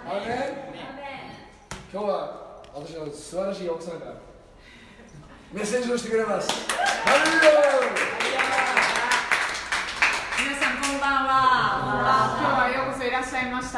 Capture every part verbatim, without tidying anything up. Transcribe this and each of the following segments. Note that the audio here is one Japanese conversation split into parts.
アーメン。今日は私の素晴らしい奥さんがメッセージをしてくれます。ハレルヤ。 皆さんこんばんは。今日はようこそいらっしゃいました。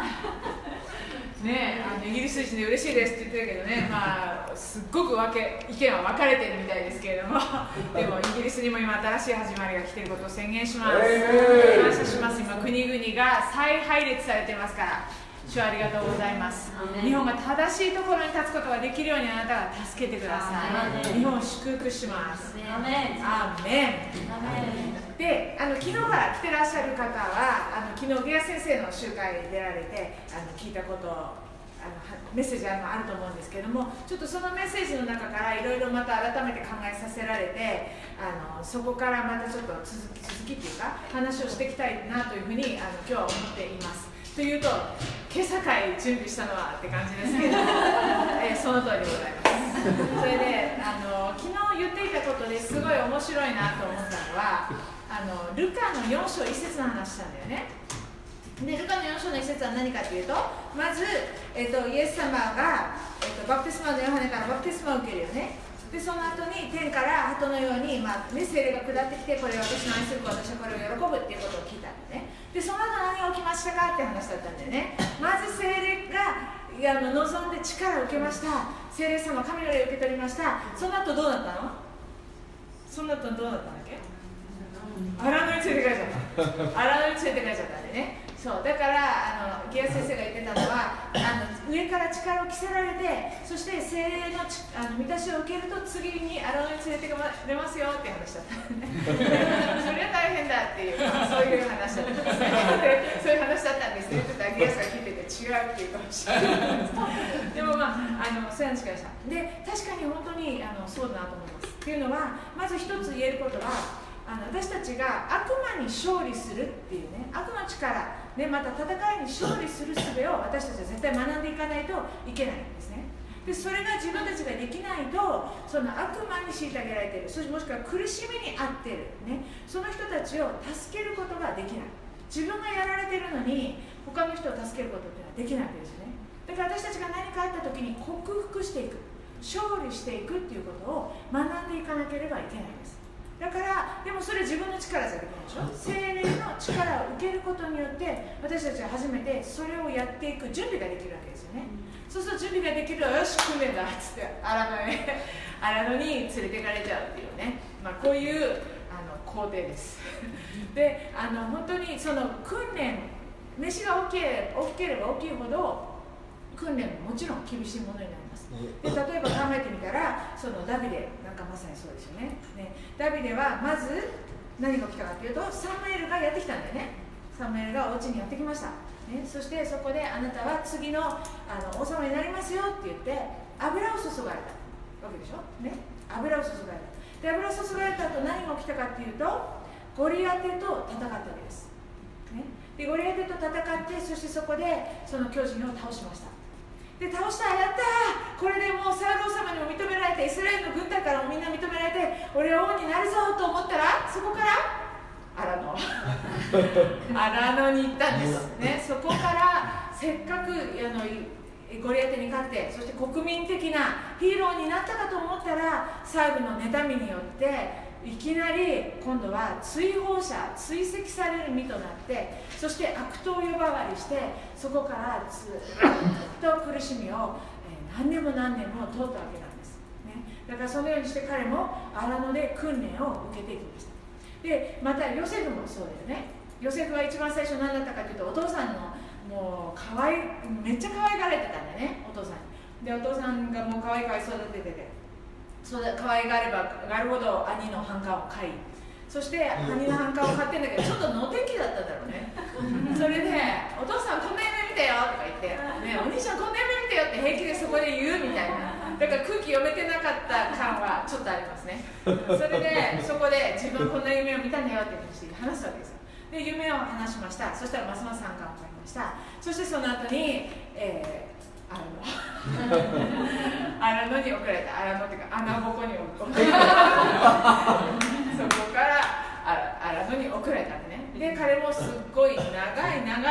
ね、あのイギリス人で嬉しいですって言ってるけどね、まあ、すっごく分け意見は分かれてるみたいですけれども、でもイギリスにも今新しい始まりが来ていることを宣言します。感謝します。今国々が再配列されてますから、主ありがとうございます。日本が正しいところに立つことができるようにあなたが助けてください。日本を祝福します。アーメン。アーメン。で、あの昨日から来てらっしゃる方は、あの昨日ゲア先生の集会に出られてあの聞いたことをあのメッセージあると思うんですけれども、ちょっとそのメッセージの中からいろいろまた改めて考えさせられて、あのそこからまたちょっと続き続きっていうか話をしていきたいなというふうにあの今日は思っています。というと、今朝会準備したのはって感じですけど、えー、その通りでございます。それであの昨日言っていたことですごい面白いなと思ったのは、あのルカのよん章いち節の話したんだよね。でルカのよん章のいち節は何かというと、まず、えー、とイエス様が、えー、とバプテスマのヨハネからバプテスマを受けるよね。でその後に天から鳩のように、まあ、ね、聖霊が下ってきて、これは私の愛する子、私はこれを喜ぶっていうことを聞いたんだよね。でその後何が起きましたかって話だったんだよね。まず聖霊があの望んで力を受けました。聖霊様、神の霊を受け取りました。その後どうなったの？その後どうなったんだっけ？荒野に連れて帰っちゃった。荒野に連れて帰っちゃったんでね。そうだからあのギア先生が言ってたのは、あの上から力を着せられて、そして聖霊のちあの満たしを受けると次に荒野に連れてかれますよって話だったんで、ね、それは大変だっていう、そういう話だったんですね。そういう話だったんですね。ちょっとギアさん聞いてて違うっていうかもしれないでもまあ、あのそういう話でした。で確かに本当にあのそうだなと思います。っていうのは、まず一つ言えることは、あの私たちが悪魔に勝利するっていうね、悪の力、ね、また戦いに勝利する術を私たちは絶対学んでいかないといけないんですね。でそれが自分たちができないと、その悪魔に虐げられている、そしてもしくは苦しみに遭っている、ね、その人たちを助けることができない。自分がやられているのに他の人を助けることっていうのはできないわけですよね。だから私たちが何かあった時に克服していく、勝利していくっていうことを学んでいかなければいけないんです。だから、でもそれ自分の力じゃできないでしょ。聖霊の力を受けることによって私たちは初めてそれをやっていく準備ができるわけですよね。そうすると準備ができると、よし訓練だっつって荒野へ荒野に連れていかれちゃうっていうね、まあ、こういうあの工程ですであの本当にその訓練、飯が大きければ大きければ大きいほど訓練ももちろん厳しいものになります。で例えば考えてみたら、そのダビデなんかまさにそうですよ ね, ねダビデはまず何が起きたかというと、サムエルがやってきたんだよね。サムエルがお家にやってきました、ね、そしてそこであなたは次の, あの王様になりますよって言って油を注がれたわけでしょ、ね、油を注がれた。で油を注がれた後何が起きたかっていうと、ゴリアテと戦ったわけです、ね、でゴリアテと戦って、そしてそこでその巨人を倒しました。で倒した、やったー、これでもうサウル王様にも認められて、イスラエルの軍隊からもみんな認められて、俺は王になるぞと思ったら、そこから荒野荒野に行ったんです、ね、そこからせっかくあのゴリアテに勝って、そして国民的なヒーローになったかと思ったら、サウルの妬みによっていきなり今度は追放者、追跡される身となって、そして悪党呼ばわりして、そこからずっと苦しみを何年も何年も通ったわけなんです、ね、だからそのようにして彼も荒野で訓練を受けていきました。でまたヨセフもそうだよね。ヨセフは一番最初何だったかというと、お父さんのもうかわいめっちゃ可愛がられてたんだよね、お父さんで。お父さんがもう可愛い可愛い育ててて、そうだ可愛がればがるほど兄の反感を買い、そして兄の反感を買ってんだけど、ちょっと能天気だったんだろうねそれでお父さんこんな夢見たよとか言って、ね、お兄ちゃんこんな夢見たよって平気でそこで言うみたいな。だから空気読めてなかった感はちょっとありますね。それでそこで自分こんな夢を見たんだよって話すわけですよ。で夢を話しました。そしたらますます反感を買いました。そしてその後に、えー荒野荒野に送られた。荒野っていうか穴ぼこに送られたそこから荒野に送られたんでね。で彼もすっごい長い長い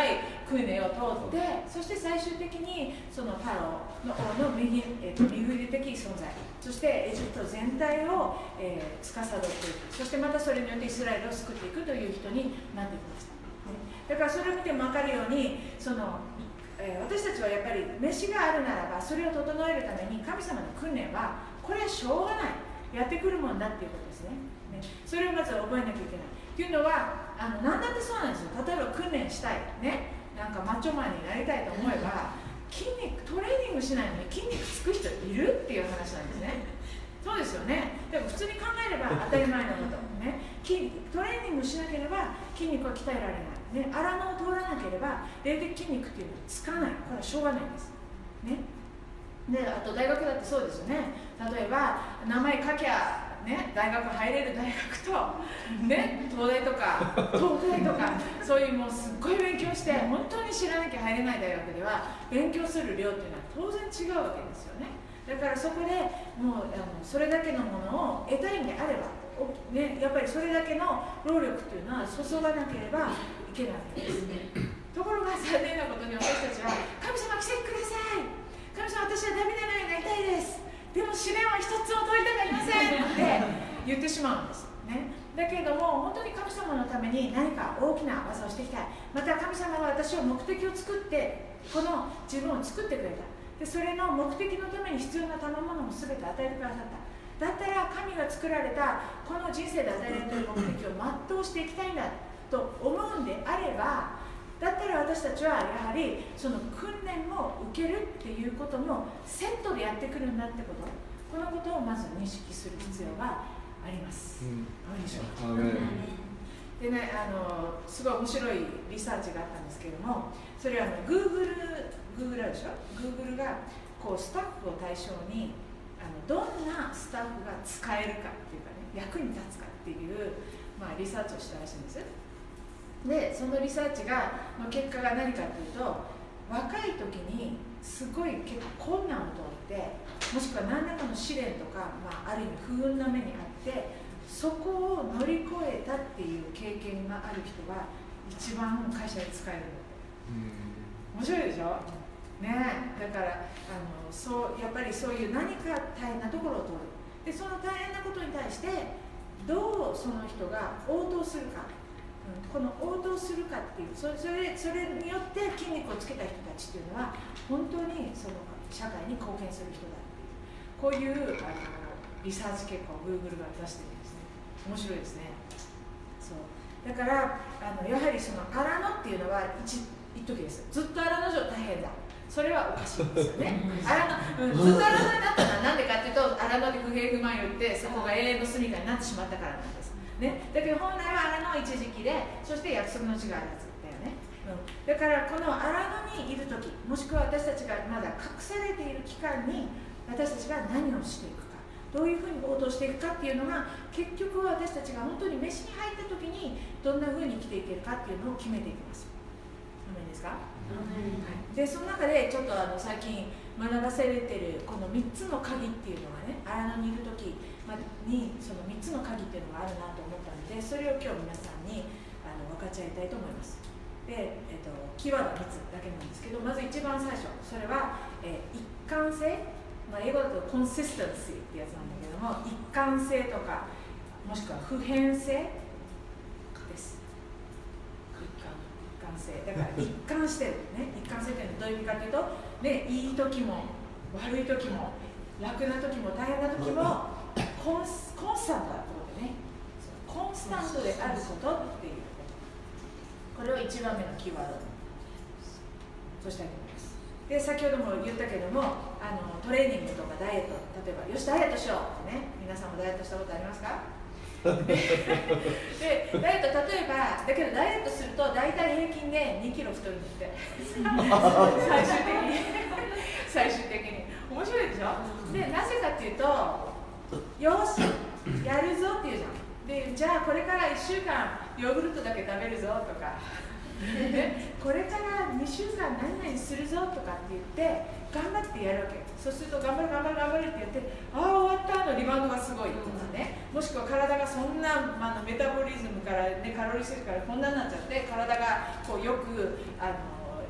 訓練を通って、そして最終的にそのパロの王の右、えー、と見振り的存在、そしてエジプト全体を、えー、司っていく、そしてまたそれによってイスラエルを救っていくという人になってきました、ね、だからそれを見ても分かるように、その、えー、私たちはやっぱり飯があるならばそれを整えるために神様の訓練はこれはしょうがない、やってくるもんだっていうことですね。ね、それをまず覚えなきゃいけないっていうのは、あの何だってそうなんですよ。例えば訓練したい、ね、なんかマッチョマンになりたいと思えば筋肉トレーニングしないのに筋肉つく人いるっていう話なんですね。そうですよね。でも普通に考えれば当たり前のこと、ね、筋トレーニングしなければ筋肉は鍛えられない、ね、荒野を通らなければ霊的筋肉っていうのはつかない。これはしょうがないんです、ね。で、あと大学だってそうですよね。例えば名前書きゃ、ね、大学入れる大学と、ね、東大とか東大とかそういうもうすっごい勉強して本当に知らなきゃ入れない大学では勉強する量っていうのは当然違うわけですよね。だからそこでもうあのそれだけのものを得たいんであれば、ね、やっぱりそれだけの労力っていうのは注がなければいけないわけです。ところが残念なことに私たちは神様来てください、神様私はダビデのようになりたいです、でも試練は一つも解いてはいませんって言ってしまうんです、ね、だけれども本当に神様のために何か大きな技をしていきたい、また神様は私を目的を作ってこの自分を作ってくれた、でそれの目的のために必要な賜物も全て与えてくださった、だったら神が作られたこの人生で与えられている目的を全うしていきたいんだと思うんであれば、だったら私たちはやはりその訓練も受けるっていうこともセットでやってくるんだってこと、このことをまず認識する必要があります。どうでしょうか。でね、あのすごい面白いリサーチがあったんですけれども、それはあの Google、Google あるでしょ、Google がこうスタッフを対象にあのどんなスタッフが使えるかっていうかね、役に立つかっていう、まあ、リサーチをしたらしいんです。でそのリサーチがの結果が何かというと、若い時にすごい結構困難を通って、もしくは何らかの試練とか、まあ、ある意味不運な目にあって、そこを乗り越えたっていう経験がある人が一番会社で使えるんだって。面白いでしょね。だからあのそうやっぱりそういう何か大変なところを通る、でその大変なことに対してどうその人が応答するか、この応答するかっていう、それ、それ、それによって筋肉をつけた人たちっていうのは本当にその社会に貢献する人だっていう、こういうあのリサーチ結果を Google が出してるんですね。面白いですね。そうだからあのやはりその荒野っていうのは一一時です。ずっと荒野城大変だ、それはおかしいんですよね。荒野、うん、ずっと荒野になったのは何でかっていうと、荒野で不平不満を言ってそこが永遠の住みかになってしまったからなんですね。だけど本来は荒野一時期で、そして約束の地があるはずだよね、うん、だからこの荒野にいるとき、もしくは私たちがまだ隠されている期間に私たちが何をしていくか、どういうふうに応答していくかっていうのが、結局は私たちが本当に飯に入ったときにどんなふうに生きていけるかっていうのを決めていきます。ダメですか、はい、でその中でちょっとあの最近学ばされているこのみっつの鍵っていうのがね、荒野にいるときにそのみっつの鍵っていうのがあるなと思ったので、それを今日皆さんにあの分かち合いたいと思います。で、えっと、キーワードみっつだけなんですけど、まず一番最初、それは、えー、一貫性、まあ、英語だとコンシステンシーってやつなんだけども、一貫性とかもしくは普遍性です。一貫性だから一貫してる、ね、一貫性っていうのはどういう意味かというと、ね、いい時も悪い時も楽な時も大変な時もコンス、コンスタントだってことね。コンスタントであることっていうこと、これをいちばんめのキーワードとしたいと思います。で先ほども言ったけども、あのトレーニングとかダイエット、例えばよしダイエットしようってね、皆さんもダイエットしたことありますか？でダイエット、例えばだけどダイエットすると大体平均でにキロ太るんですって最終的に最終的に面白いでしょ。でなぜかっていうと、よしやるぞっていうじゃん。でじゃあこれからいっしゅうかんヨーグルトだけ食べるぞとかね、これからにしゅうかん何々するぞとかって言って頑張ってやるわけ。そうすると頑張る頑張る頑張るって言って、ああ終わったのリバウンドがすごいとかね、もしくは体がそんな、まあ、メタボリズムから、ね、カロリー摂取からこんなになっちゃって、体がこうよくあの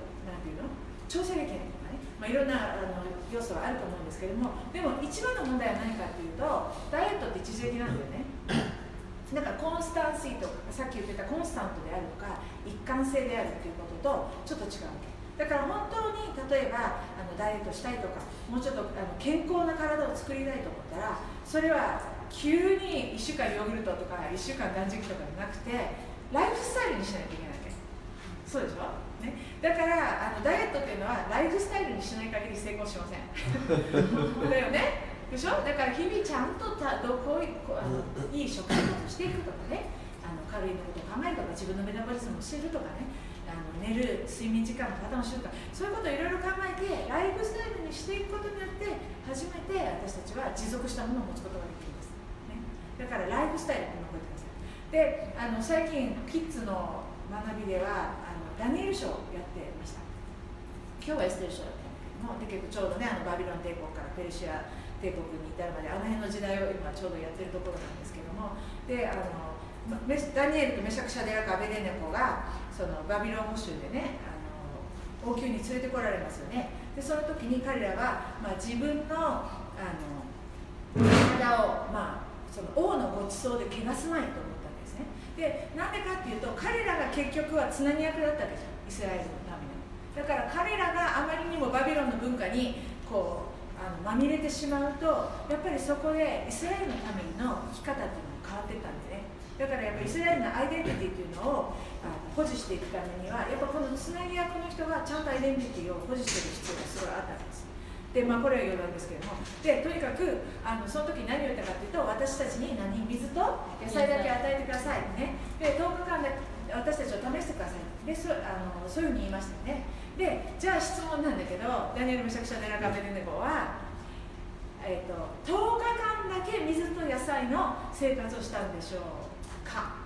調整できないとかね、まあ、いろんなあの要素があると思うんですけれども、でも一番の問題は何かっていうと、ダイエットって一時的なんだよね。だからコンスタンシーとか、さっき言ってたコンスタントであるとか一貫性であるっていうこととちょっと違うわけだから、本当に例えばあのダイエットしたいとか、もうちょっとあの健康な体を作りたいと思ったら、それは急にいっしゅうかんヨーグルトとかいっしゅうかん断食とかじゃなくて、ライフスタイルにしないといけないわけ。そうでしょ、ね、だからあのダイエットっていうのはライフスタイルにしない限り成功しませんだよね、でしょ。だから日々ちゃんとたどこいあのいい食生活をしていくとかね、あの軽いのことを考えるとか、自分のメタボリズムを知るとかね、あの寝る睡眠時間のパターンを知るとか、そういうことをいろいろ考えてライフスタイルにしていくことによって、初めて私たちは持続したものを持つことができるんです、ね、だからライフスタイルって覚えてください。で、あの最近キッズの学びではあのダニエル書をやってました。今日はエステル書だったんだけども、で結構ちょうどね、あのバビロン帝国からペルシア帝国に至るまで、あの辺の時代を今ちょうどやってるところなんですけども、であのダニエルとメシャクシャデラクアベデネコがそのバビロン捕囚でね、あの王宮に連れてこられますよね。でその時に彼らは、まあ、自分のあの体を、まあ、その王のご馳走で汚すまいと思ったんですね。でなんでかっていうと、彼らが結局はつなぎ役だったわけじゃん、イスラエルのために。だから彼らがあまりにもバビロンの文化にこうあのまみれてしまうと、やっぱりそこでイスラエルのための生き方っていうのが変わっていったんでね。だからやっぱりイスラエルのアイデンティティっていうのをあの保持していくためには、やっぱこのつなぎ役の人がちゃんとアイデンティティを保持していく必要がすごいあったんです。で、まあ、これは余談ですけれども、でとにかくあのその時に何を言ったかというと、私たちに何水と野菜だけ与えてください、ね、でとおかかんで私たちを試してください、で そ, あのそういうふうに言いましたよね。でじゃあ質問なんだけど、ダニエル・メシャクシャデラカベデネコは、えー、ととおかかんだけ水と野菜の生活をしたんでしょうか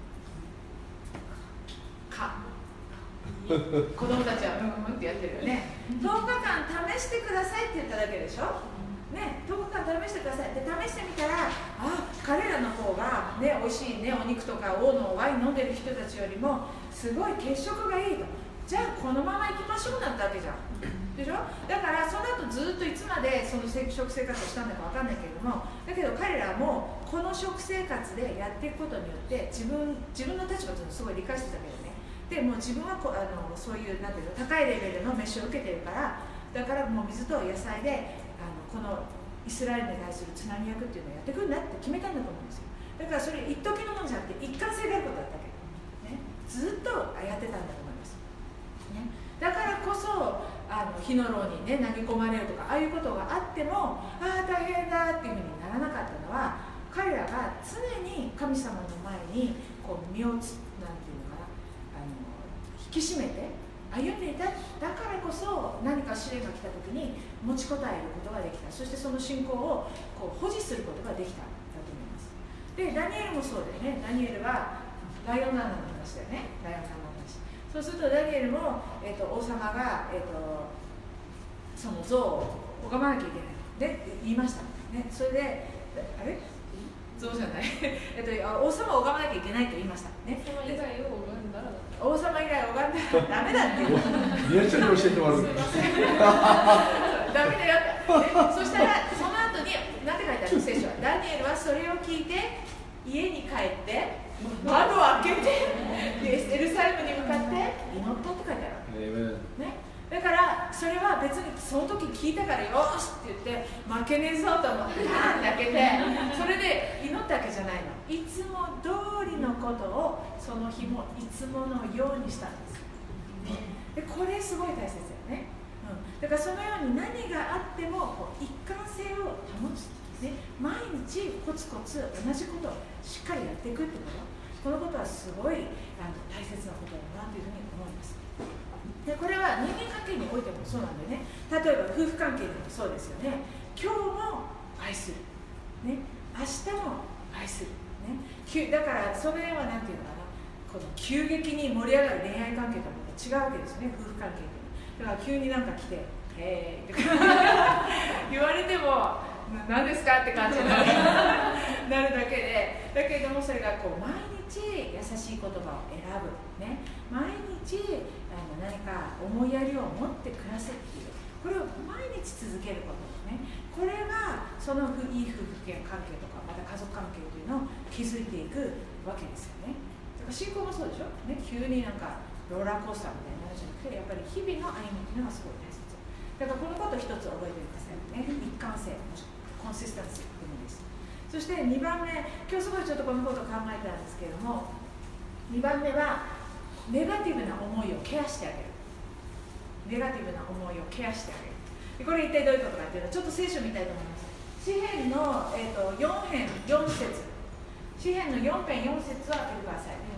か子供たちはうんうんってやってるよね。とおかかん試してくださいって言っただけでしょ、ね、とおかかん試してください。で試してみたら、あ、彼らの方がね、美味しいね、お肉とか王のワイン飲んでる人たちよりもすごい血色がいいと。じゃあこのまま行きましょうなんてわけじゃんでしょ。だからその後ずっといつまでその食生活をしたんだかわかんないけれども、だけど彼らもこの食生活でやっていくことによって自分自分の立場というのをすごい理解してたけどね。でもう自分はこあのそういうなんていうの、高いレベルの飯を受けてるから、だからもう水と野菜であのこのイスラエルに対するつなぎ役っていうのをやってくるんだって決めたんだと思うんですよ。だからそれ一時のものじゃなくて一貫性があることだったけど、ね、ずっとやってたんだと思います、ね、だからこそあの火の炉にね投げ込まれるとか、ああいうことがあっても、ああ大変だっていうふうにならなかったのは、彼らが常に神様の前にこう身をつなんていうのかな、あの引き締めて歩んでいた。だからこそ何か試練が来た時に持ちこたえることができた。そしてその信仰をこう保持することができたんだと思います。でダニエルもそうだよね。ダニエルはライオンナーの話だよね。ライオンナーの話。そうするとダニエルも、えー、と王様が、えー、とその像を拝まなきゃいけないで言いました、ね、それであれ像じゃないえっと王様を拝まなきゃいけないと言いました、ね、 王様以外を拝んだら王様以外を拝んだらダメだっていう宮下に教えてもらう。 すいませんダメだよって、ね、そしたらその後に何て書いてある聖書は、ダニエルはそれを聞いて家に帰って窓を開けてエルサレムに向かって祈ったって書いてある、ね、だからそれは別にその時聞いたからよしって言って負けねえぞと思ってガーンって開けてそれで祈ったわけじゃないの。いつも通りのことをその日もいつものようにしたんです、ね、でこれすごい大切だよね、うん、だからそのように何があってもこう一貫性を保つ、ね、毎日コツコツ同じことをしっかりやっていくってこと、このことはすごいあの大切なことだなというふうに思います。でこれは人間関係においてもそうなんでね、例えば夫婦関係でもそうですよね。今日も愛する、ね、明日も愛する、ね、だからそれは何ていうのかな、この急激に盛り上がる恋愛関係とはまた違うわけですよね、夫婦関係って。だから急になんか来て「へー」って言われても何ですかって感じになるなるだけで、だけどもそれがこう毎日優しい言葉を選ぶ、ね、毎日あの何か思いやりを持って暮らすっていう、これを毎日続けることね、これがそのいい夫婦関係とかまた家族関係というのを築いていくわけですよね。だから信仰もそうでしょ、ね、急になんかローラーコースターみたいになるじゃなくて、やっぱり日々の歩みというのがすごい大切だからこのことを一つ覚えてくださいね。一貫性、コンシスタンシーというものです。そしてにばんめ、今日すごいちょっとこのことを考えたんですけれども、にばんめはネガティブな思いをケアしてあげる。ネガティブな思いをケアしてあげる。でこれ一体どういうことかというのはちょっと聖書見たいと思います。詩編の、えー、とよん編よん節、詩編のよん編よん節を開けてください。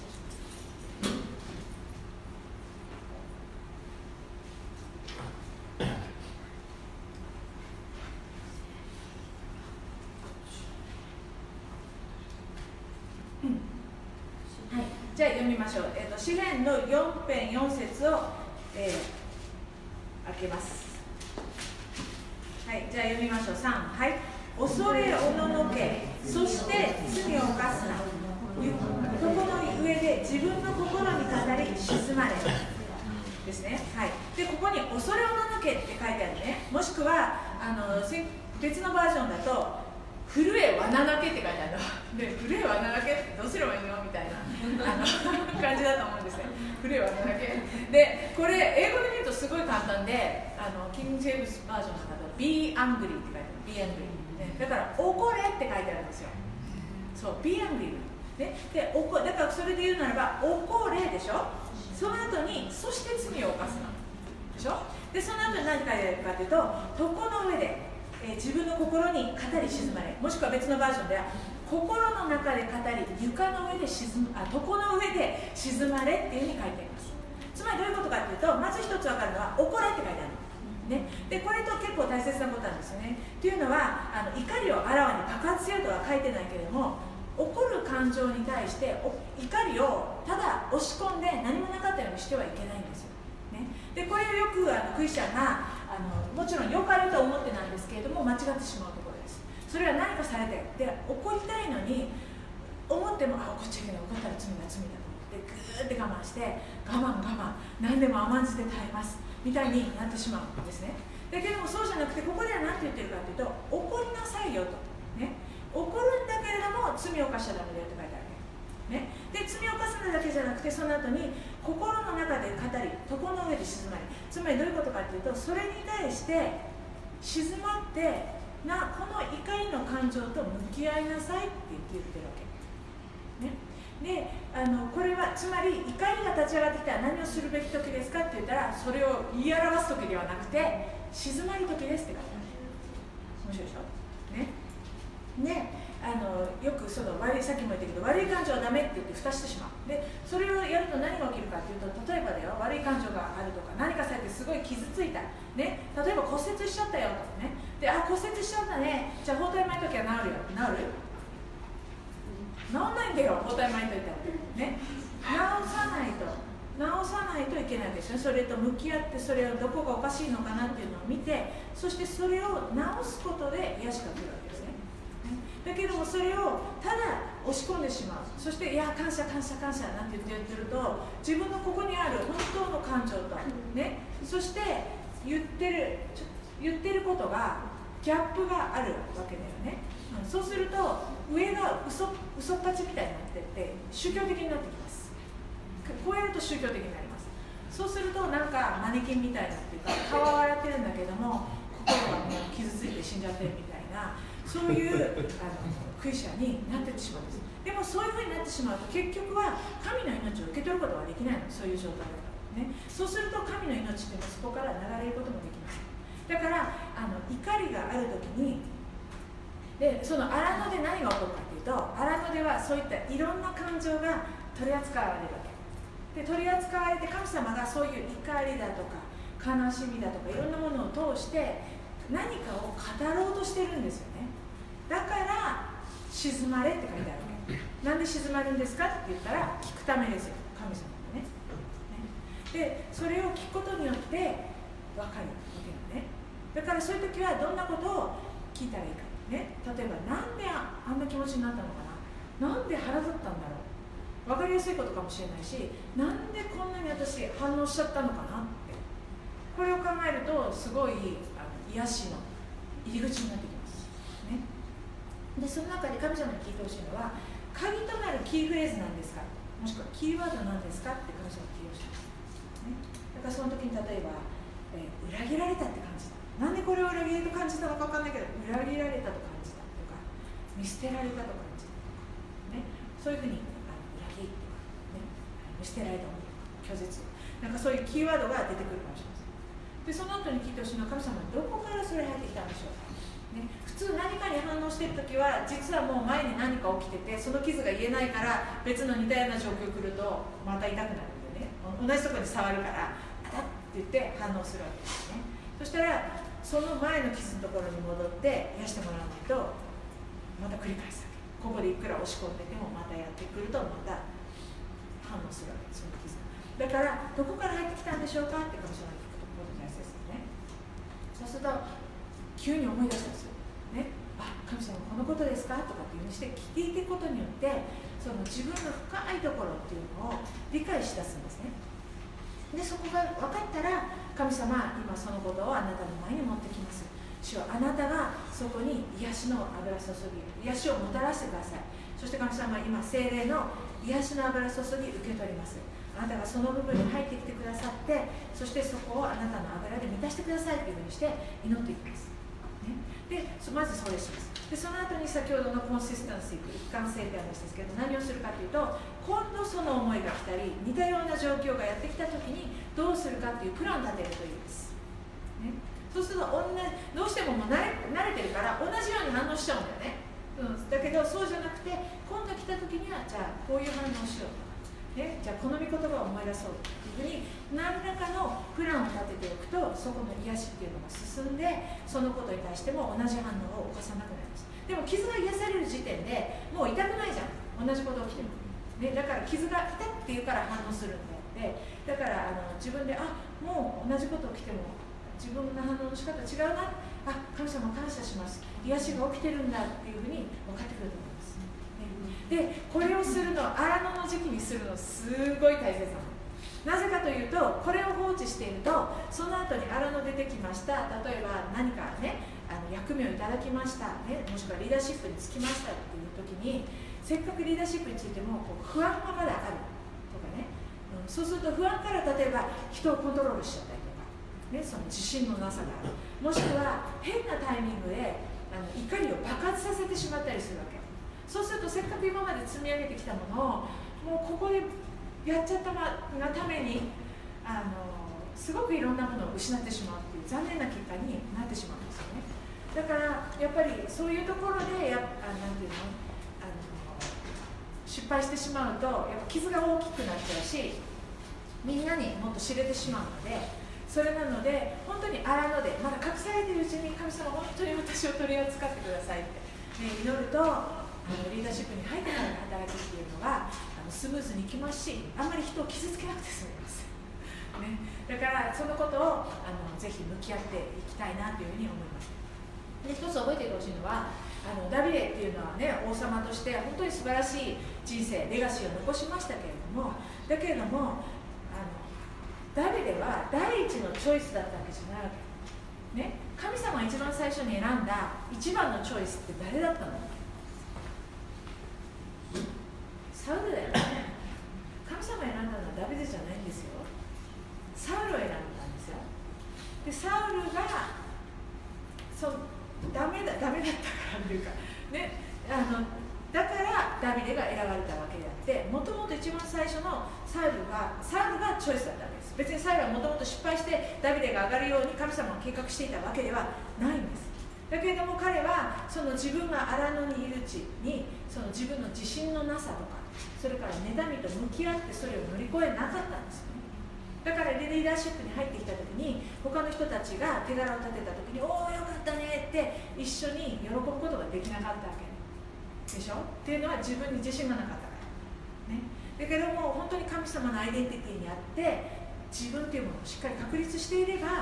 はい、じゃあ読みましょう。えー、と詩編のよん編よん節を、えー、開けます。はい、じゃあ読みましょう。さん、はい。恐れおののけ、そして罪を犯すな。床の上で自分の心に語り沈まれですね。はい。でここに恐れおののけって書いてあるね。もしくはあの別のバージョンだと震えわななけって書いてあるので、震えわななけってどうすればいいのみたいなあの感じだと思うんですね。震えわななけで、これ英語で見るとすごい簡単で、あのキング・ジェームズバージョンの方は Be angry って書いてある。 Be angry、ね、だから怒れって書いてあるんですよ。そう Be angry、ね、でおこだからそれで言うならば怒れでしょ。その後にそして罪を犯すのでしょ。でその後に何書いてあるかというと、床の上でえー、自分の心に語り沈まれ、もしくは別のバージョンでは心の中で語り床の上で沈む、あ床の上で沈まれっていうふうに書いてあります。つまりどういうことかというと、まず一つ分かるのは怒れって書いてある、ね、でこれと結構大切なことなんですよね。というのはあの怒りをあらわに爆発せよとは書いてないけれども、怒る感情に対して怒りをただ押し込んで何もなかったようにしてはいけないんですよ、ね、でこれをよくあのクリスチャンがあのもちろん良かれと思ってなんですけれども間違ってしまうところです。それは何かされてで怒りたいのに思ってもあ怒っちゃいけない、怒ったら罪だ罪だと思ってグーって我慢して我慢我慢何でも甘んじて耐えますみたいになってしまうんですね。だけどもそうじゃなくて、ここでは何て言ってるかというと、怒りなさいよと、ね、怒るんだけれども罪を犯しちゃダメだよって書いてある。ね、で罪を犯すのだけじゃなくて、その後に心の中で語り床の上で静まり、つまりどういうことかというと、それに対して静まってなこの怒りの感情と向き合いなさいって言ってるわけ、ね、であのこれはつまり怒りが立ち上がってきたら何をするべき時ですかって言ったら、それを言い表す時ではなくて静まる時ですって書いてある。面白いでしょ、ね、であのよくその悪い、さっきも言ったけど悪い感情はダメって言って蓋してしまう。でそれをやると何が起きるかっていうと、例えばだよ、悪い感情があるとか何かされてすごい傷ついた、ね、例えば骨折しちゃったよとかね、であ骨折しちゃったね、じゃあ包帯巻いときは治るよ、治る治んないんだよ、包帯巻いといたらね、治さないと治さないといけないですね。それと向き合って、それをどこがおかしいのかなっていうのを見て、そしてそれを治すことで癒しが来るわけですね。だけどもそれをただ押し込んでしまう、そしていや感謝感謝感謝なんて言ってると、自分のここにある本当の感情とね、そして言ってる言ってることがギャップがあるわけだよね。そうすると上が嘘嘘っぱちみたいになってって宗教的になってきます。こうやると宗教的になります。そうするとなんかマネキンみたいなっていうか、顔は笑ってるんだけども心がもう傷ついて死んじゃってるみたいな、そういうあのクリスチャンになってしまうんです。でもそういうふうになってしまうと結局は神の命を受け取ることができないの、そういう状態だから、ね、そうすると神の命っていうのはそこから流れることもできます。だからあの怒りがあるときにで、その荒野で何が起こるかというと、荒野ではそういったいろんな感情が取り扱われるわけで、取り扱われて神様がそういう怒りだとか悲しみだとかいろんなものを通して何かを語ろうとしてるんですよね。だから静まれって書いてあるわけ。なんで静まるんですかって言ったら、聞くためですよ、神様がね。でそれを聞くことによって分かるわけよね。だからそういう時はどんなことを聞いたらいいか、ね、例えばなんであんな気持ちになったのかな、なんで腹立ったんだろう、分かりやすいことかもしれないし、なんでこんなに私反応しちゃったのかなって、これを考えるとすごいあの癒しの入り口になってきますね。でその中で神様に聞いてほしいのは、鍵となるキーフレーズなんですか、もしくはキーワードなんですかって神様に聞いてほしいです、ね、だからその時に例えば、えー、裏切られたって感じた、なんでこれを裏切りと感じたのか分かんないけど、裏切られたと感じたとか、見捨てられたと感じたとか、ね、そういうふうにあの裏切りとか、ね、見捨てられたものとか拒絶、なんかそういうキーワードが出てくるかもしれません。でその後に聞いてほしいのは、神様はどこからそれ入ってきたんでしょうか、ね、普通何かに反応しているときは実はもう前に何か起きてて、その傷が癒えないから別の似たような状況が来るとまた痛くなるんでね、同じところに触るからあたって言って反応するわけですね。そしたらその前の傷のところに戻って癒してもらわないとまた繰り返すわけ、ここでいくら押し込んでてもまたやってくるとまた反応するわけです、その傷だからどこから入ってきたんでしょうかって神様に聞くことが大切ですね。そうすると急に思い出したんですよ、ね、あ、神様このことですかとかっていうふうにして聞いていくことによって、その自分の深いところっていうのを理解しだすんですね。でそこが分かったら、神様今そのことをあなたの前に持ってきます、主はあなたがそこに癒しの油注ぎ、癒しをもたらしてください。そして神様は今聖霊の癒しの油注ぎ受け取ります。あなたがその部分に入ってきてくださって、そしてそこをあなたの油で満たしてくださいというふうにして祈っていきます、ね、でまずそれします。でその後に先ほどのコンシステンシー、一貫性って話ですけど、何をするかというと、今度その思いが来たり似たような状況がやってきた時にどうするかっていうプランを立てるといいです、ね、そうすると同じどうしてももう慣れ、慣れてるから同じように反応しちゃうんだよね、うん、だけどそうじゃなくて、今度来た時にはじゃあこういう反応しようとか、ね、じゃあこの御言葉を思い出そうというふうに何らかのプランを立てておくと、そこの癒しっていうのが進んで、そのことに対しても同じ反応を起こさなくなります。でも傷が癒される時点でもう痛くないじゃん、同じこと起きても、ね、だから傷が痛っていうから反応するんで、だからあの自分であもう同じこと起きても自分の反応の仕方違うな、あ神様感謝します、癒しが起きてるんだっていうふうに分かってくると思います、ね、でこれをするの、荒野の時期にするのすごい大切なの。なぜかというと、これを放置していると、その後に荒野出てきました、例えば何かね、あの役目をいただきました、ね、もしくはリーダーシップにつきましたっていう時に、せっかくリーダーシップについてもこう不安がまだあるとかね、うん、そうすると不安から例えば人をコントロールしちゃったりとか、ね、その自信のなさがある、もしくは変なタイミングであの怒りを爆発させてしまったりするわけ。そうするとせっかく今まで積み上げてきたものをもうここでやっちゃったがためにあのすごくいろんなものを失ってしまうっていう残念な結果になってしまうんですよね。だからやっぱりそういうところでやあなんていうのあの失敗してしまうとやっぱ傷が大きくなっちゃうし、みんなにもっと知れてしまうので、それなので本当に荒野でまだ隠されているうちに神様本当に私を取り扱ってくださいって、ね、祈るとあのリーダーシップに入ってから働くっていうのがスムーズにいきますし、あんまり人を傷つけなくて済みます、ね、だからそのことをあのぜひ向き合っていきたいなというふうに思います。で一つ覚えておいてほしいのは、あのダビデっていうのはね、王様として本当に素晴らしい人生レガシーを残しましたけれども、だけれどもあのダビデは第一のチョイスだったわけじゃないわけ、ね、神様が一番最初に選んだ一番のチョイスって誰だったの？サウルだよね。神様選んだのはダビデじゃないんですよ。サウルを選んだんですよ。でサウルがそうダメだダメだったからというかね、あのだからダビデが選ばれたわけであって、もともと一番最初のサウルがサウルがチョイスだったわけです。別にサウルはもともと失敗してダビデが上がるように神様が計画していたわけではないんです。だけれども彼はその自分が荒野にいるうちにその自分の自信のなさとか、それから妬みと向き合ってそれを乗り越えなかったんですよね。だからリーダーシップに入ってきた時に他の人たちが手柄を立てた時におおよかったねって一緒に喜ぶことができなかったわけでしょ。っていうのは自分に自信がなかったから、ね、だけども本当に神様のアイデンティティにあって自分っていうものをしっかり確立していれば、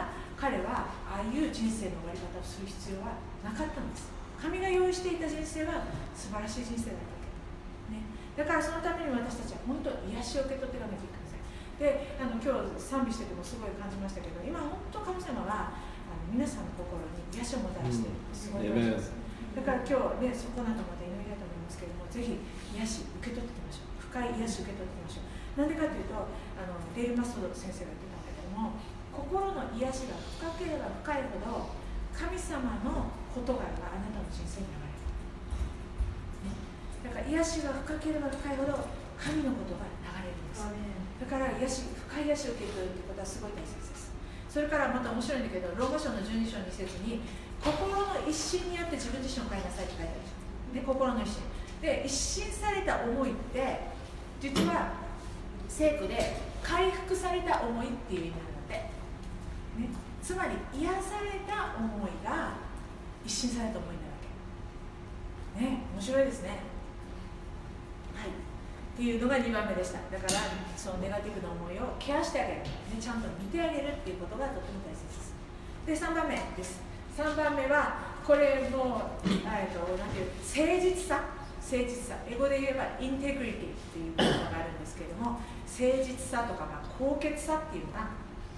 彼はああいう人生の終わり方をする必要はなかったんです。神が用意していた人生は素晴らしい人生だったわけ、ね、だからそのために私たちは本当癒しを受け取っていかなきゃいけません。で、あの今日賛美しててもすごい感じましたけど、今本当神様はあの皆さんの心に癒しをもたらしている、すごい感じます。だから今日ね、そこなどまで祈りたいと思いますけれども、ぜひ癒し受け取っていきましょう。深い癒し受け取っていきましょう。なんでかというと、あのデール・マストド先生が言ってたんだけども、心の癒しが深ければ深いほど神様の言葉があなたの人生に流れる、ね、だから癒しが深ければ深いほど神の言葉が流れるんです。だから癒し、深い癒しを受け取るということはすごい大切です。それからまた面白いんだけど、ローマ書のじゅうに章に節に心の一心によって自分自身を変えなさいって書いてあるでしょ、ね、心の一心で、一心された思いって実は聖句で回復された思いっていう意味なんだって、ね、つまり癒された思いが一心された思いになるわけね。面白いですね。はい、っていうのがにばんめでした。だからそのネガティブな思いをケアしてあげる、ね、ちゃんと見てあげるっていうことがとても大切です。で、さんばんめです。さんばんめはこれも、えっと、なんていう誠実さ、誠実さ、英語で言えばインテグリティっていう言葉があるんですけれども、誠実さとか、まあ、高潔さっていうのが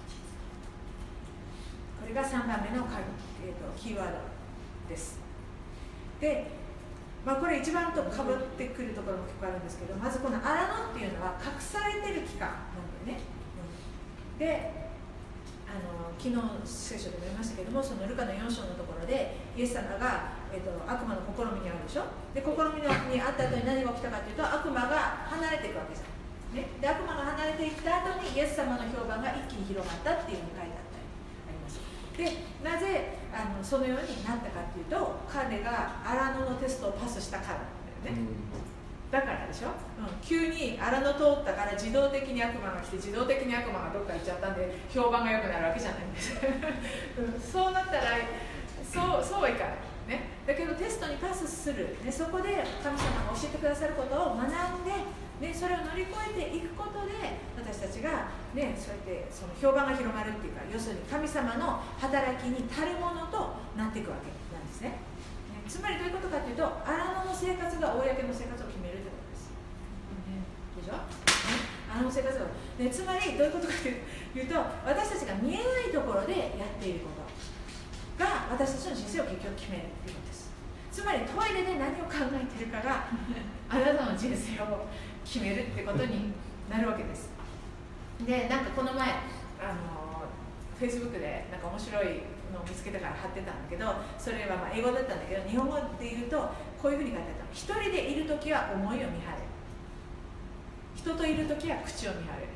これがさんばんめの、えー、とキーワードです。で、まあ、これ一番とかぶってくるところも結構あるんですけど、まずこの荒野っていうのは隠されてる期間なんだよね、うん、であの昨日聖書でも言いましたけども、そのルカのよん章のところでイエス様が、えー、と悪魔の試みにあるでしょ。で、試みにあった後に何が起きたかというと、悪魔が離れていくわけじゃん、ね、で悪魔が離れていった後にイエス様の評判が一気に広がったっていうふうに書いてあったりあります。で、なぜあのそのようになったかというと、彼が荒野のテストをパスしたからなんだよね、うん、だからでしょ、うん、急に荒野通ったから自動的に悪魔が来て、自動的に悪魔がどっか行っちゃったんで評判が良くなるわけじゃないんです、うん、そうなったらそう、そうはいかない、ね、だけどテストにパスする、ね、そこで神様が教えてくださることを学んで、ね、それを乗り越えていくことで私たちが、ね、そうやってその評判が広まるっていうか、要するに神様の働きに足るものとなっていくわけなんですね。ね、つまりどういうことかというと、荒野の生活が公の生活を決めるということです、ね、でしょ、ね、荒野の生活を、ね、つまりどういうことかというと、私たちが見えないところでやっていることが私たちの人生を結局決めるということです。つまりトイレで何を考えているかがあなたの人生を決めるってことになるわけです。で、なんかこの前あのフェイスブックでなんか面白いのを見つけたから貼ってたんだけど、それはまあ英語だったんだけど、日本語で言うとこういうふうに書いてあった。一人でいるときは思いを見張れ、人といるときは口を見張れ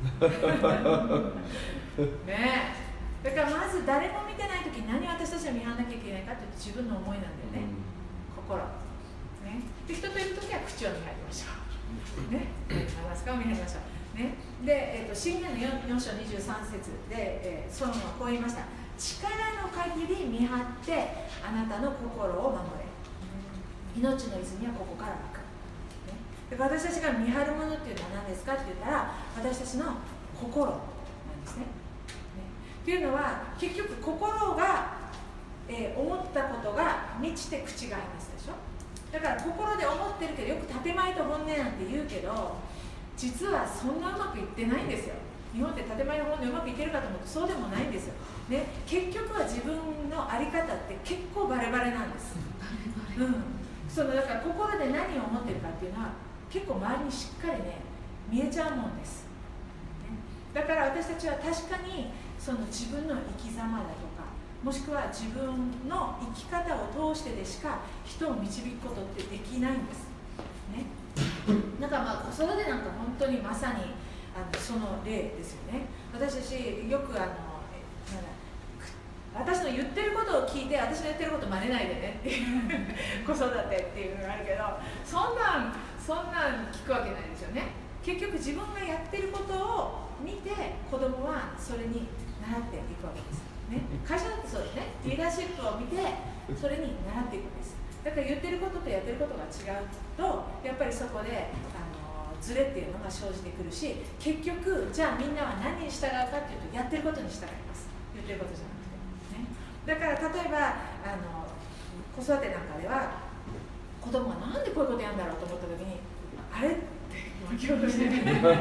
ねえ、だからまず誰も見てないときに何を私たちは見張らなきゃいけないかというと、自分の思いなんだよね、うん、心、ね、で人といるときは口を見張りましょうね、マスカを見張りましょう、ね、で、えーと、箴言の 4, よん章にじゅうさん節で、えー、ソロモンはこう言いました。力の限り見張ってあなたの心を守れ、命の泉はここから湧く、ね、だから私たちが見張るものっていうのは何ですかって言ったら、私たちの心なんですね。ねっていうのは結局心が、えー、思ったことが満ちて口が話すでしょ。だから心で思ってるけど、よく建前と本音なんて言うけど、実はそんなうまくいってないんですよ。日本って建前の本音うまくいってるかと思うとそうでもないんですよ、ね、結局は自分の在り方って結構バレバレなんです、うん、そのだから心で何を思ってるかっていうのは結構周りにしっかりね見えちゃうもんです、ね、だから私たちは確かにその自分の生き様だとか、もしくは自分の生き方を通してでしか人を導くことってできないんです、ね、だからまあ子育てなんか本当にまさにあのその例ですよね。私たちよくあの私の言ってることを聞いて私の言ってること真似ないでねっていう子育てっていうのがあるけど、そんなんそんなん聞くわけないですよね。結局自分がやってることを見て子供はそれに習っていくわけです、ね、会社だってそうですね。リーダーシップを見てそれに習っていくんです。だから言ってることとやってることが違うと、やっぱりそこであのズレっていうのが生じてくるし、結局じゃあみんなは何に従うかっていうと、やってることに従います。言ってることじゃなくてだから例えばあの子育てなんかでは子供がなんでこういうことやるんだろうと思った時にあれって巻き落としてる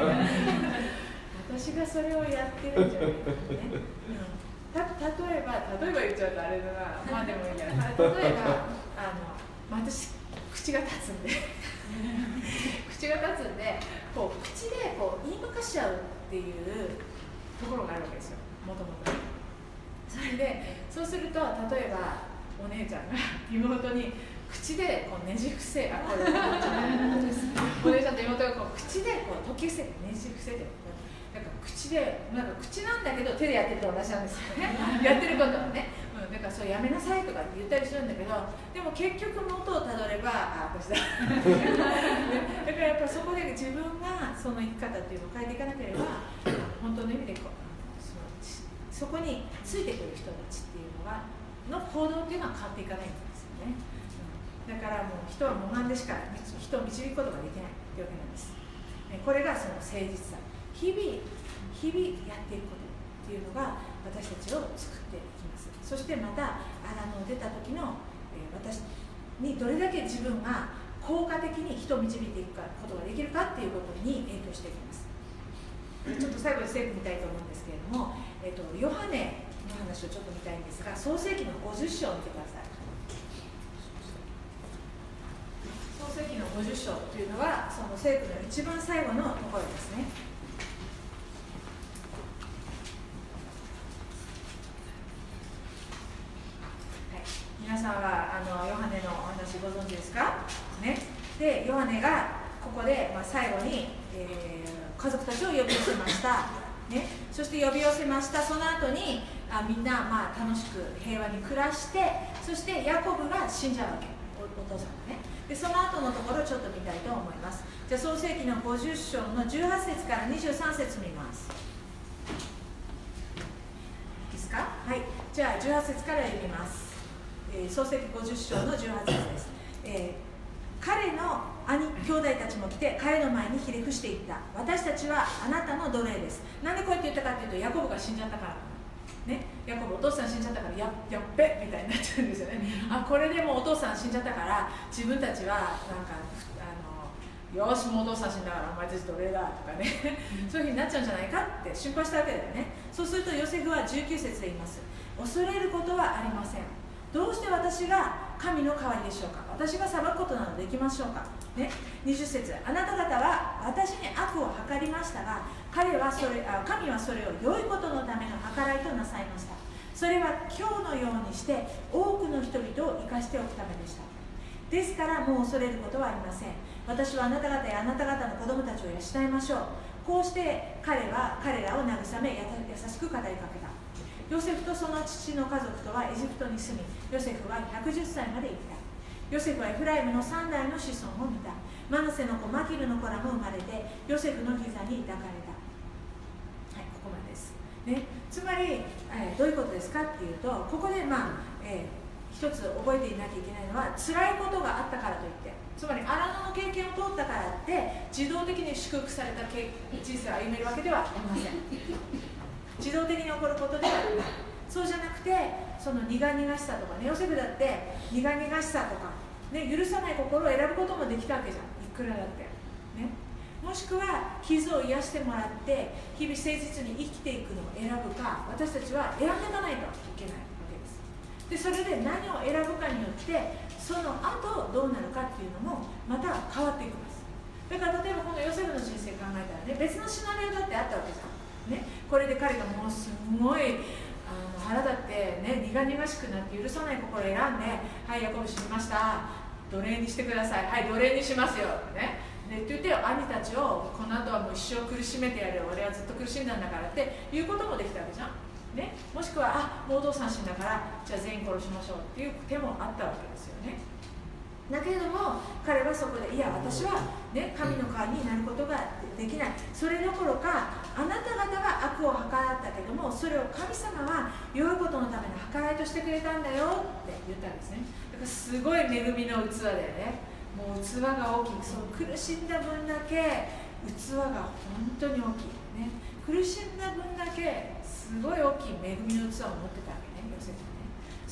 私がそれをやってるんじゃないかね、うん、た例えば例えば言っちゃうとあれだな、まあでもいいや、例えばあの私口が立つんで口が立つんでこう口でこう言いまかしちゃうっていうところがあるわけですよ、もともと。それでそうすると例えばお姉ちゃんが妹に口でこうねじ伏せあこれお姉ちゃんと妹がこう口でこう解き伏せてねじ伏せてなんか口でなんか口なんだけど手でやってると同じなんですよねやってることはね、うん、だからそうやめなさいとかって言ったりするんだけどでも結局元をたどればあ私だだからやっぱそこで自分がその生き方っていうのを変えていかなければ本当の意味でこうそのそこについてくる人たちっていうのがの行動っていうのは変わっていかないんですよね、うん、だからもう人は模範でしか人を導くことができないというわけなんです。これがその誠実さ、日々日々やっていくことっていうのが私たちを作っていきます。そしてまたあの出た時の、えー、私にどれだけ自分が効果的に人を導いていくことができるかっていうことに影響していきます。ちょっと最後に聖句見たいと思うんですけれども、えーと、ヨハネの話をちょっと見たいんですが、創世記のごじゅっ章を見てください。創世記のごじゅっ章というのはその聖句の一番最後のところですね。はい、皆さんはあのヨハネのお話ご存知ですか、ね、でヨハネがここで、まあ、最後に、えー家族たちを呼び寄せました、ね、そして呼び寄せました。その後にあみんな、まあ、楽しく平和に暮らして、そしてヤコブが死んじゃうわけ、 お, お父さんがね。でその後のところをちょっと見たいと思います。じゃあ創世記のごじゅっ章のじゅうはち節からにじゅうさん節見ます。いいですか。はい、じゃあじゅうはち節から読みます。えー、創世記ごじゅっ章のじゅうはち節です。えー彼の兄兄弟たちも来て彼の前にひれ伏していった。私たちはあなたの奴隷です。なんでこうやって言ったかっていうと、ヤコブが死んじゃったからね。ヤコブお父さん死んじゃったから や, やっべみたいになっちゃうんですよね。あこれでもうお父さん死んじゃったから自分たちはなんかあのよしもうお父さん死んだからお前たち奴隷だとかねそういうふうになっちゃうんじゃないかって心配したわけだよね。そうするとヨセフはじゅうきゅう節で言います。恐れることはありません。どうして私が神の代わりでしょうか。私が裁くことなどできましょうか、ね、にじゅう節、あなた方は私に悪を図りましたが彼はそれあ神はそれを良いことのための計らいとなさいました。それは今日のようにして多くの人々を生かしておくためでした。ですからもう恐れることはありません。私はあなた方やあなた方の子供たちを養いましょう。こうして彼は彼らを慰め優しく語りかけた。ヨセフとその父の家族とはエジプトに住み、ヨセフはひゃくじゅっさいまで生きた。ヨセフはエフライムのさん代の子孫を見た。マナセの子マキルの子らも生まれてヨセフの膝に抱かれた。はい、ここまでです、ね、つまり、えー、どういうことですかっていうと、ここで、まあえー、一つ覚えていなきゃいけないのは、辛いことがあったからといって、つまり荒野の経験を通ったからって自動的に祝福された人生を歩めるわけではありません。自動的に起こることではない。そうじゃなくて、その苦々しさとかね、ヨセフだって苦々しさとか、ね、許さない心を選ぶこともできたわけじゃん、いくらだって、ね、もしくは傷を癒してもらって日々誠実に生きていくのを選ぶか、私たちは選んでいかないといけないわけです。でそれで何を選ぶかによってその後どうなるかっていうのもまた変わっていきます。だから例えばこのヨセフの人生考えたらね、別のシナリオだってあったわけじゃん、ね、これで彼がもうすごいあの腹立ってね、苦々しくなって許さない心を選んで、はい、ヤコブ死にました、奴隷にしてください、はい、奴隷にしますよ、ね、でって言って兄たちをこの後はもう一生苦しめてやるよ、俺はずっと苦しんだんだからっていうこともできたわけじゃん、ね、もしくはあもうお父さん死んだからじゃあ全員殺しましょうっていう手もあったわけですよね。だけれども彼はそこでいや私は、ね、神の代わりになることができない、それどころかあなた方が悪を計らったけどもそれを神様は良いことのための計らいとしてくれたんだよって言ったんですね。だからすごい恵みの器でね、もう器が大きい、その苦しんだ分だけ器が本当に大きい、ね、苦しんだ分だけすごい大きい恵みの器を持ってたわけね、ヨセフね。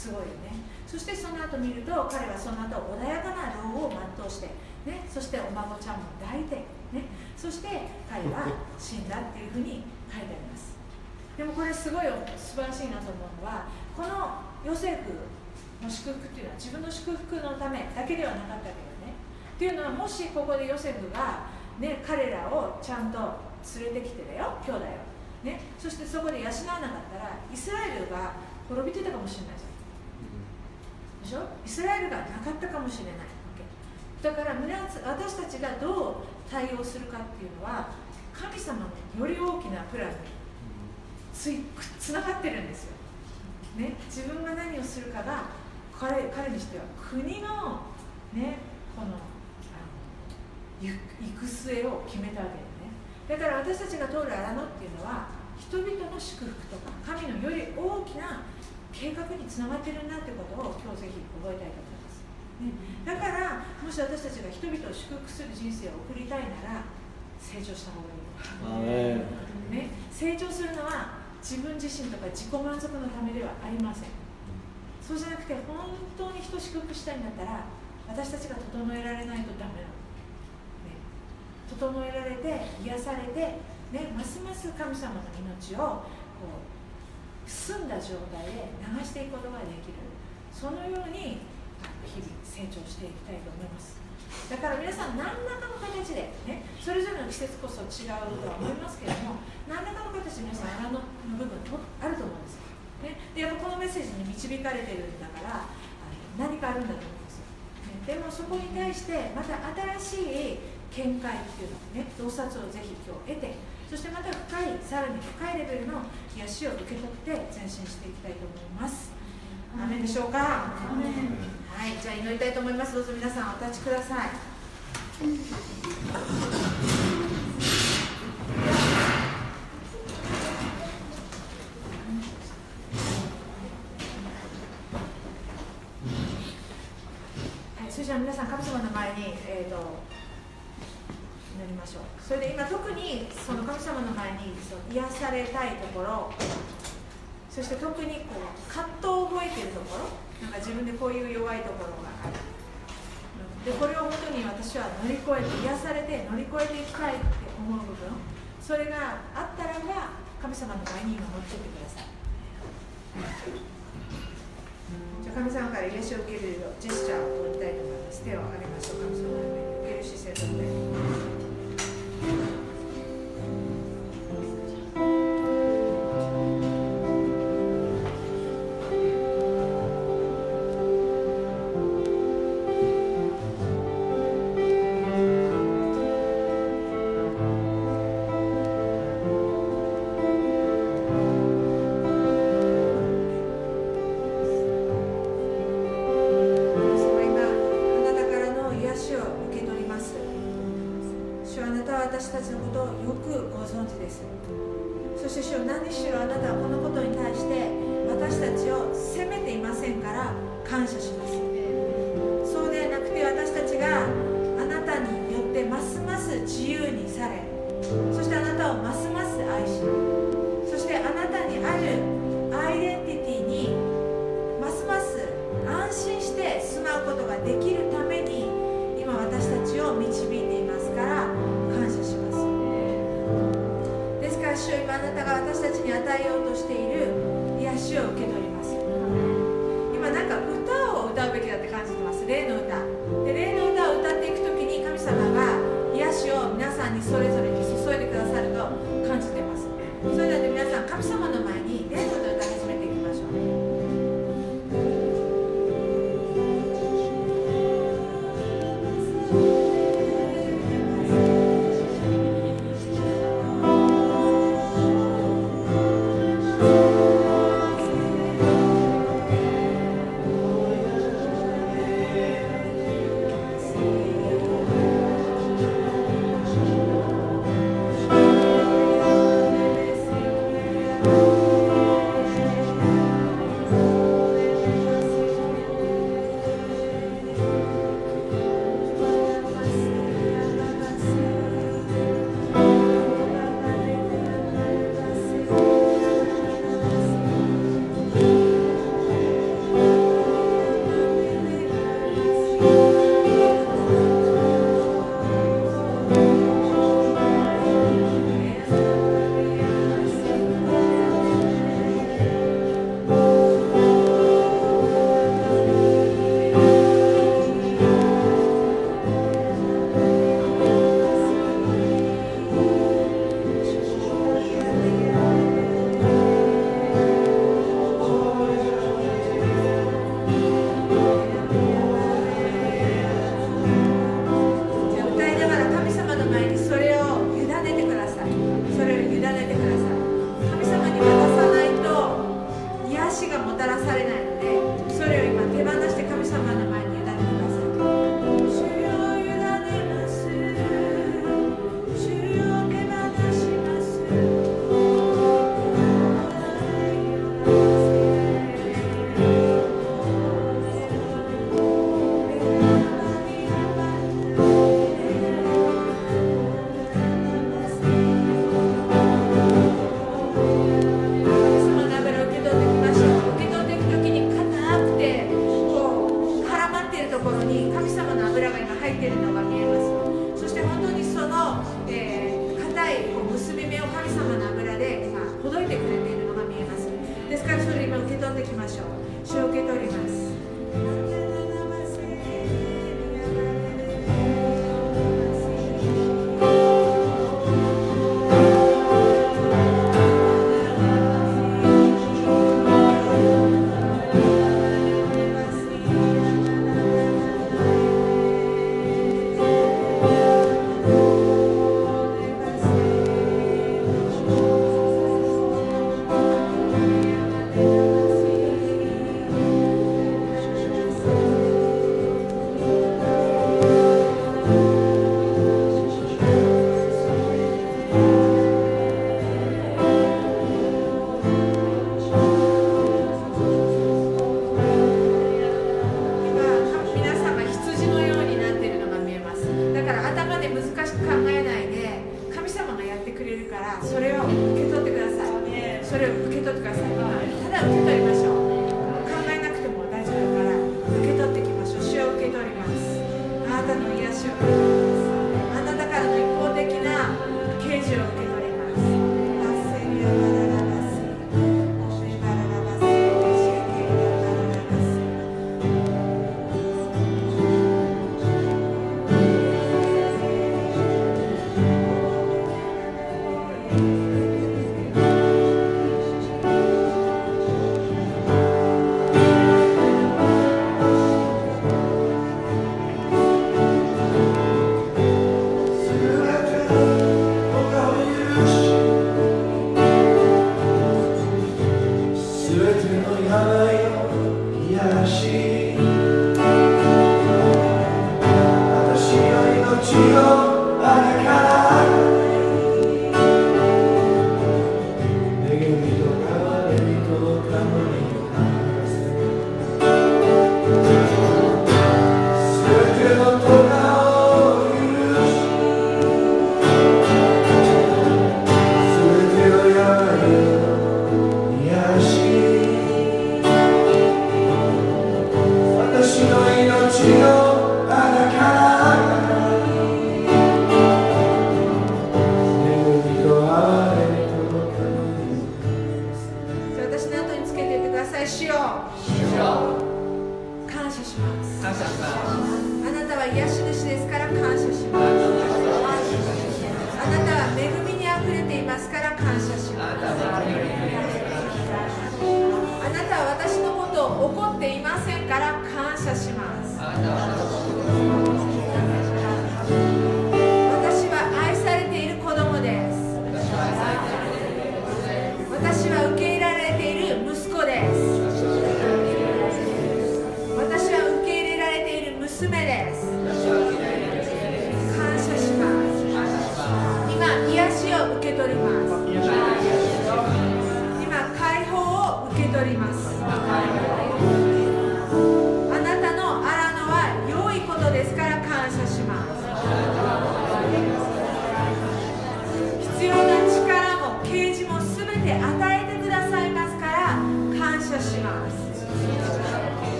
すごいよね。そしてその後見ると、彼はその後穏やかな老後を全うして、ね、そしてお孫ちゃんも抱いて、ね、そして彼は死んだっていうふうに書いてあります。でもこれすごい素晴らしいなと思うのは、このヨセフの祝福っていうのは自分の祝福のためだけではなかったけどね。っていうのは、もしここでヨセフが、ね、彼らをちゃんと連れてきてだよ、兄弟を、ね、そしてそこで養わなかったらイスラエルが滅びてたかもしれないじゃん。でしょ。イスラエルがなかったかもしれないわけだから、私たちがどう対応するかっていうのは、神様のより大きなプランについつながってるんですよ、ね、自分が何をするかが 彼, 彼にしては国の、ね、この行く末を決めたわけですね。だから私たちが通る荒野っていうのは、人々の祝福とか神のより大きな計画につながってるんだってことを今日ぜひ覚えたいと思います、ね、だからもし私たちが人々を祝福する人生を送りたいなら成長した方がいい、ね、成長するのは自分自身とか自己満足のためではありません。そうじゃなくて、本当に人を祝福したいんだったら、私たちが整えられないとダメなの、ね、整えられて癒されて、ね、ますます神様の命をこう澄んだ状態で流していくことができる、そのように日々成長していきたいと思います。だから皆さん、何らかの形で、ね、それぞれの季節こそ違うとは思いますけれども、何らかの形で皆さん荒野の部分とあると思うんですよ、ね、でやっぱこのメッセージに導かれているんだから、何かあるんだと思うんですよ、ね、でもそこに対してまた新しい見解っていうのをね、洞察をぜひ今日得て、そしてまた深い、さらに深いレベルの癒しを受け取って前進していきたいと思います。アメンでしょうか。はい、じゃあ祈りたいと思います。どうぞ皆さんお立ちください。はい、それじゃあ皆さん、神様の前に、えーと祈りましょう。それで今特にその神様の前にその癒されたいところ、そして特にこう葛藤を覚えているところ、なんか自分でこういう弱いところがある。でこれをもとに私は乗り越えて、癒されて乗り越えていきたいって思う部分、それがあったらば神様の前に今持っていってください。じゃあ神様から癒しを受けるジェスチャーを取りたいと思います。手を挙げましょう。神様の前に受ける姿勢とって、 Oh 主を受け取ります。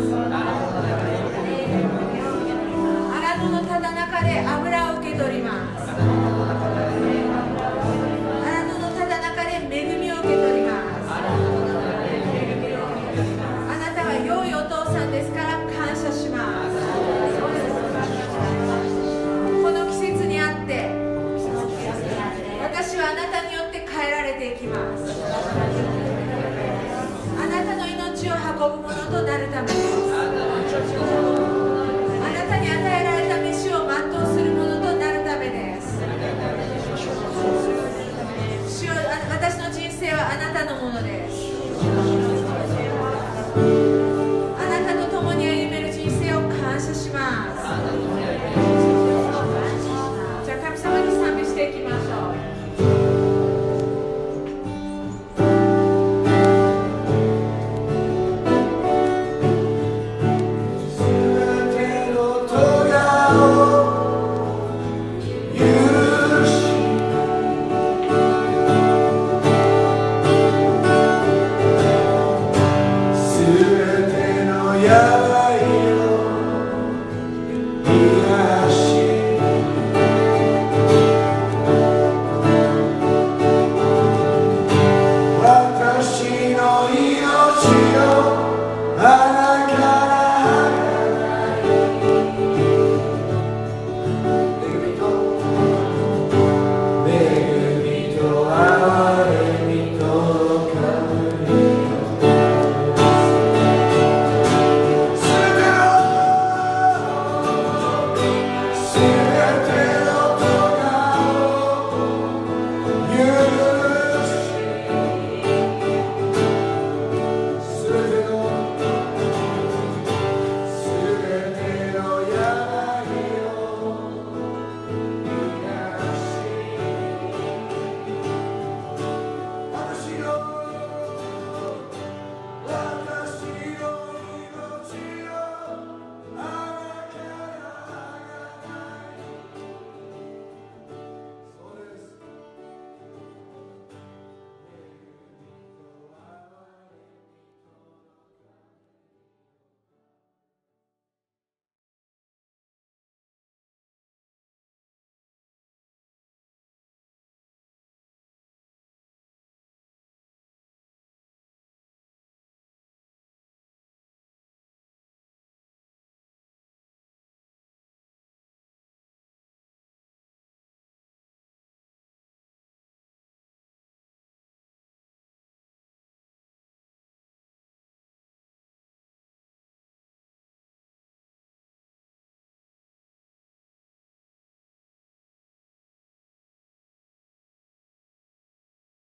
荒野のただ中で油を受け取ります。